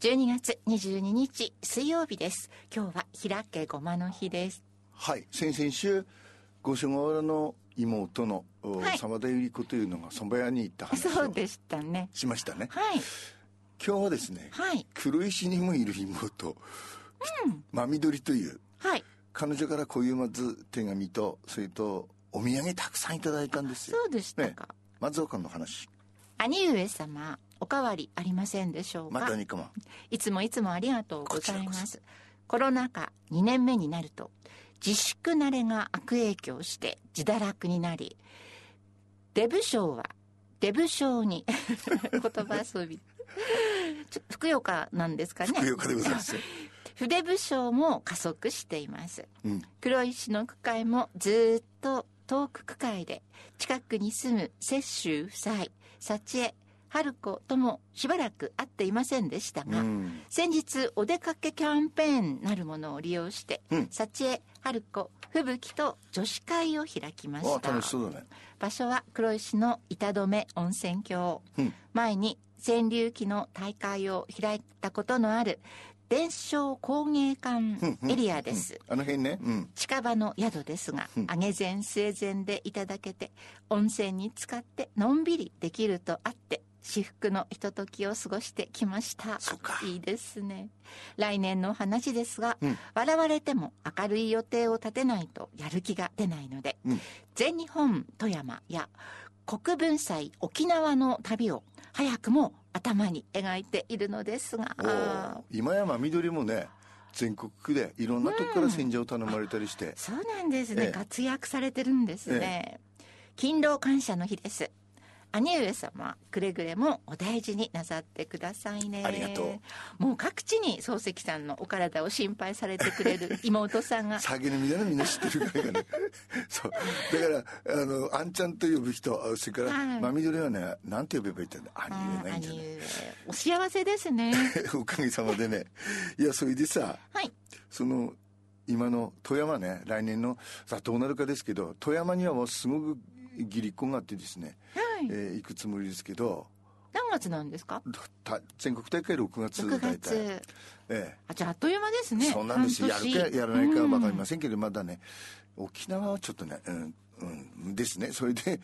12月22日水曜日です。今日は開けごまの日です。 はい、先々週五所川原の妹の澤田百合子というのが蕎麦屋に行った話をそうでしたね。 しましたね。 はい。 今日はですね、 はい、 黒石にもいる妹、真緑という、 はい、 彼女からこういうまず手紙とそれとお土産たくさんいただいたんですよ。 そうでしたか。 ね、松岡の話。 兄上様、おかわりありませんでしょうか。 またにかも。 いつもありがとうございます。コロナ禍2年目になると自粛慣れが悪影響して自堕落になり、デブ賞はデブ賞に言葉遊びふくよかなんですかね。 ふくよかでございます筆部賞も加速しています、黒石の区会もずっと遠く区会で近くに住む雪舟夫妻、幸恵春子ともしばらく会っていませんでしたが、先日お出かけキャンペーンなるものを利用して、幸恵春子吹雪と女子会を開きました。 楽しそうだね。 場所は黒石の板止温泉郷、前に川柳期の大会を開いたことのある伝承工芸館エリアです、 あの辺ね、 近場の宿ですが、上げ膳据え膳でいただけて温泉に浸かってのんびりできるとあって至福のひとときを過ごしてきました。 そうか、 いいですね。来年の話ですが、笑われても明るい予定を立てないとやる気が出ないので、全日本富山や国分祭沖縄の旅を早くも頭に描いているのですが、 今山緑もね、全国区でいろんなとこから選者を頼まれたりして、 そうなんですね、活躍されてるんですね、勤労感謝の日です。兄上様、くれぐれもお大事になさってくださいね。 ありがとう。もう各地に漱石さんのお体を心配されてくれる妹さんが酒飲みだな、みんな知ってるからねそうだからあんちゃんと呼ぶ人、それから、真緑はね、なんて呼べばいいってんだ、兄上ないんじゃない。 お幸せですねおかげさまでね。いや、それでさ、その今の富山ね、来年のさどうなるかですけど、富山にはもうすごく義理っ子があってですね、行くつもりですけど。 何月なんですか。 全国大会6月大体。 じゃああっという間ですね。 そうなんですよ。やるかやらないかは分かりませんけど、まだね、沖縄はちょっとね、ですね。それで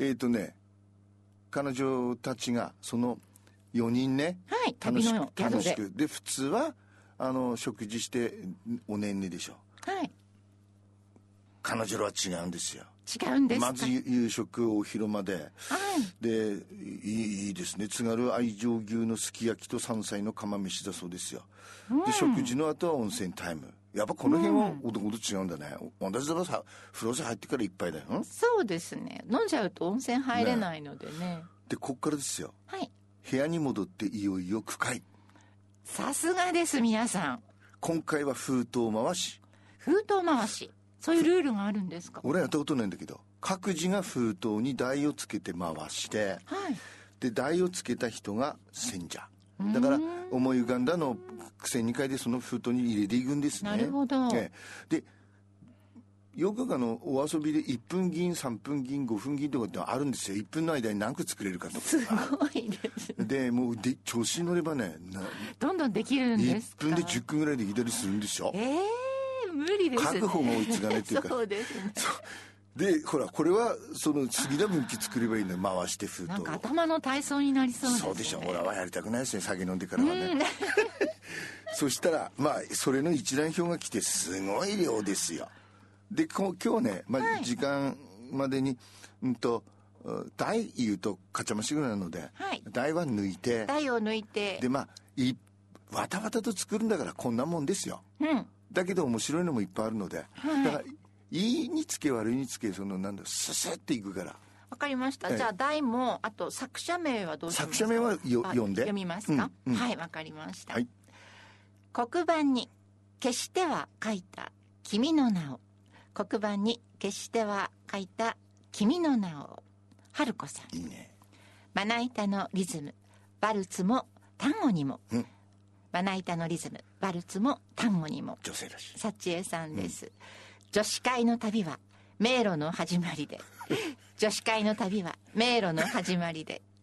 彼女たちがその4人ね、楽しくで、普通は食事しておねんねでしょ。彼女らは違うんですよ。 違うんですか。 まず夕食お昼まで、でいいですね。津軽愛情牛のすき焼きと山菜の釜飯だそうですよ、で食事の後は温泉タイム。やっぱこの辺はおどおど違うんだね。同じだろ、風呂入ってから一杯だよ。 そうですね、飲んじゃうと温泉入れないのでね。 でこっからですよ、部屋に戻っていよいよ句会。 さすがです皆さん。 今回は封筒回し。 そういうルールがあるんですか。 俺はやったことないんだけど、各自が封筒に台をつけて回して、で台をつけた人が選者だから、思い浮かんだのを癖2回でその封筒に入れていくんですね。 なるほど、 でよくお遊びで1分銀3分銀5分銀とかってあるんですよ。1分の間に何個作れるかとか。 すごいですね。 でもう調子に乗ればね、 どんどんできるんですか。 1分で10個ぐらいできたりするんですよ。 無理ですね。 書く方が追いつかないっていうかそうですね。 でほら、これはその好きな分岐作ればいいのよ。回して封筒なんか頭の体操になりそうですね。 そうでしょ。俺はやりたくないですね、酒飲んでからはねそしたらそれの一覧表が来て、すごい量ですよ。で今日ね、時間までに台言うとかちゃましぐらいなので、台は抜いて、 台を抜いて、 でわたわたと作るんだからこんなもんですよ、だけど面白いのもいっぱいあるので、だからいいにつけ悪いにつけ、ススっていくから。 わかりました、じゃあ題も、あと作者名はどうしますか。 作者名は読んで読みますか、はい、わかりました、黒板に消しては書いた君の名を。黒板に消しては書いた君の名を、春子さん。 いいね。 まな板のリズム、バルツも単語にも、まな板のリズム、バルツも単語にも、 女性らしい幸恵さんです、女子会の旅は迷路の始まりで女子会の旅は迷路の始まりで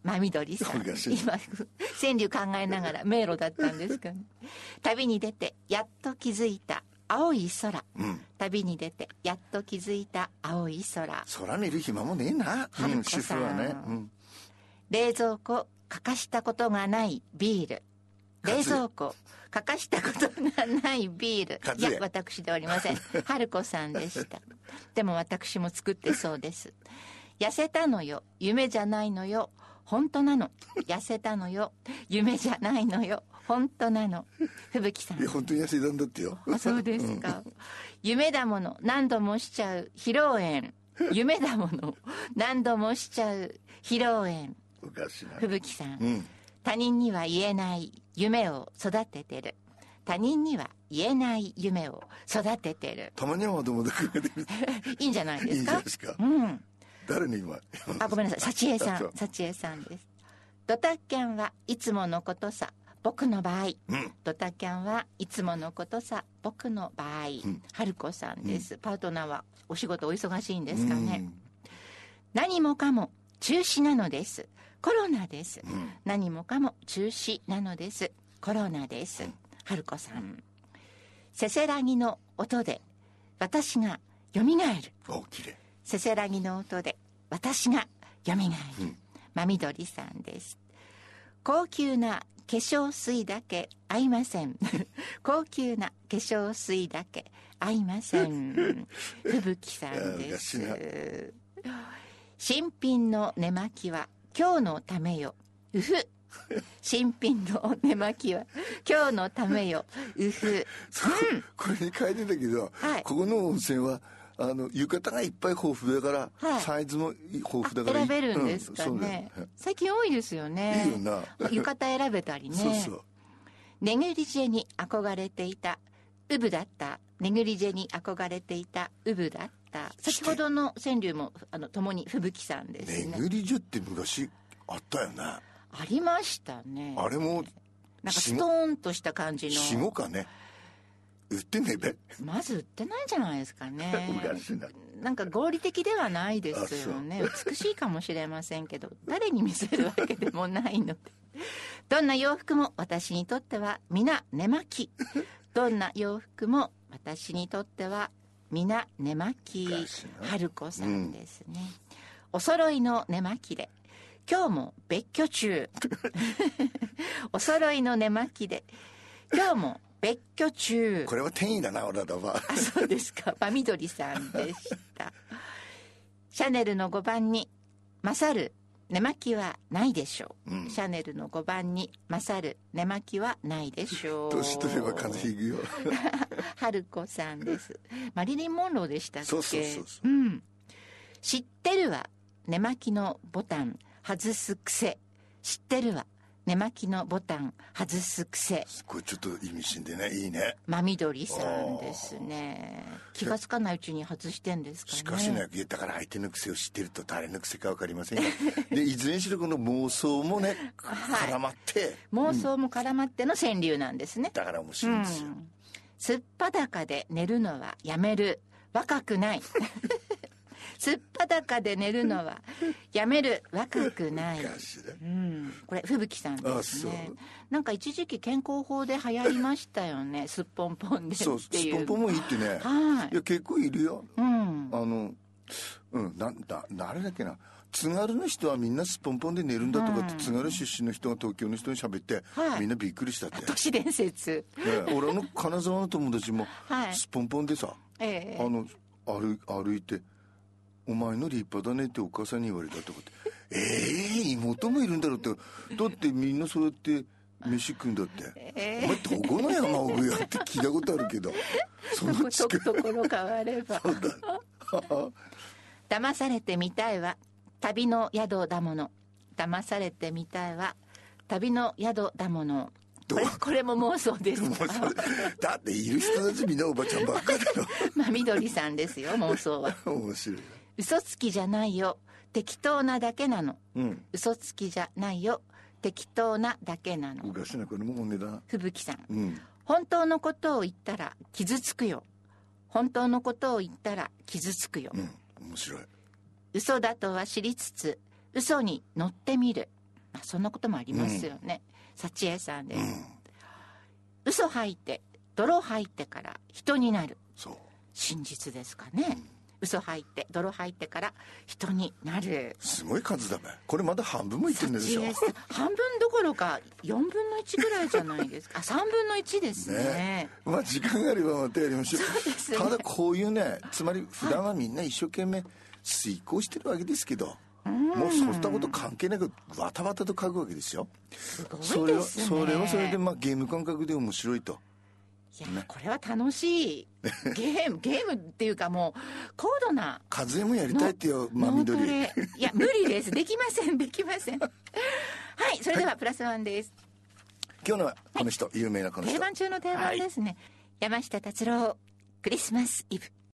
真緑さん。今川柳考えながら迷路だったんですかね。旅に出てやっと気づいた青い空、旅に出てやっと気づいた青い空。 空見る暇もねえな、主婦はね。 冷蔵庫欠かしたことがないビール。冷蔵庫欠かしたことがないビール。いや、私ではありません。春子さんでした。でも私も作ってそうです。痩せたのよ、夢じゃないのよ、本当なの。痩せたのよ、夢じゃないのよ、本当なの。吹雪さん。 いや、本当に痩せたんだってよ。 あ、そうですか。夢だもの何度もしちゃう披露宴。夢だもの何度もしちゃう披露宴。吹雪さん、他人には言えない夢を育ててる。他人には言えない夢を育ててる。 たまにはまともだけが出る。 いいんじゃないですか。 いいんじゃないですか。誰に今。 ごめんなさい、幸恵さん。幸恵さんです。ドタキャンはいつものことさ、僕の場合。ドタキャンはいつものことさ、僕の場合。春子さんです。パートナーはお仕事お忙しいんですかね。何もかも中止なのです。コロナです。何もかも中止なのです。コロナです。春子さん。せせらぎの音で私がよみがえる。 きれい。 せせらぎの音で私がよみがえる。真緑さんです。高級な化粧水だけ合いません。高級な化粧水だけ合いません。吹雪さんです。新品の寝巻きは今日のためよ。うふ。新品の寝巻きは今日のためよ。うふ。 これに書いてたけど、ここの温泉は浴衣がいっぱい豊富だから、サイズも豊富だから選べるんですかね。最近多いですよね。 いいよな。 浴衣選べたりね。 そうそう。 ネグリジェに憧れていたウブだった。ネグリジェに憧れていたウブだった。先ほどの川柳も共に吹雪さんですね。 ネグリジェって昔あったよね。 ありましたね。 あれもなんかストーンとした感じの。 しごかね。売ってねえべ。 まず売ってないんじゃないですかね。なんか合理的ではないですよね。美しいかもしれませんけど、誰に見せるわけでもないので。どんな洋服も私にとっては皆寝巻き。どんな洋服も私にとっては皆寝巻き。春子さんですね。お揃いの寝巻きで今日も別居中。お揃いの寝巻きで今日も別居中。 これは転移だな、俺だわ。 そうですか。真緑さんでした。シャネルの5番に勝る寝巻きはないでしょう。シャネルの5番に勝る寝巻きはないでしょう。 年取れば風邪ひくよ。 春子さんです。マリリン・モンローでしたっけ。 そう。 知ってるわ寝巻きのボタン外す癖。知ってるわ寝巻きのボタン外す癖。 これちょっと意味深でね、いいね。 真緑さんですね。気がつかないうちに外してんですかね。 しかしね、だから相手の癖を知ってると誰の癖か分かりませんがで、いずれにしろこの妄想もね、絡まって、 妄想も絡まっての川柳なんですね。 だから面白いんですよ。 すっぱだかで寝るのはやめる。若くない。すっぱだかで寝るのはやめる。若くない。これ吹雪さんですね。なんか一時期健康法で流行りましたよね。すっぽんぽんでっていう。そう、 すっぽんぽんもいいってね。いや結構いるよ。誰だっけな。津軽の人はみんなすっぽんぽんで寝るんだとかって、津軽出身の人が東京の人に喋って、みんなびっくりしたって。 都市伝説。 俺の金沢の友達もすっぽんぽんでさ、歩いて。お前の立派だねってお母さんに言われたとかって。妹もいるんだろうって。だってみんなそうやって飯食うんだって。お前どこの山奥やって聞いたことあるけど。 そのところ変われば。そうだ。騙されてみたいは旅の宿だもの。騙されてみたいは旅の宿だもの。これも妄想ですか。 だっている人たちみんなおばちゃんばっかりだろ。 真緑さんですよ、妄想は。 面白い。 嘘つきじゃないよ、適当なだけなの。嘘つきじゃないよ、適当なだけなの。 昔のこれも本音だ。 吹雪さん、本当のことを言ったら傷つくよ。本当のことを言ったら傷つくよ。 面白い。 嘘だとは知りつつ嘘に乗ってみる。 そんなこともありますよね。幸恵さんです。嘘吐いて泥吐いてから人になる。 そう、 真実ですかね。嘘吐いて泥吐いてから人になる。 すごい数だべ。これまだ半分もいってるんでしょ。 半分どころか4分の1ぐらいじゃないですか。3分の1ですね。 まあ時間があればまたやりましょう。 そうですね。 ただこういうね、つまり普段はみんな一生懸命遂行してるわけですけど、もうそうしたこと関係なくバタバタと書くわけですよ。 すごいですね。 それはそれでまあゲーム感覚で面白いと。 いや、これは楽しいゲームっていうか、もう高度な。 和江もやりたいってよ、まあ緑。 いや無理です。できませんはい、それではプラスワンです。 今日のこの人、有名なこの人、 定番中の定番ですね。山下達郎、クリスマスイブ。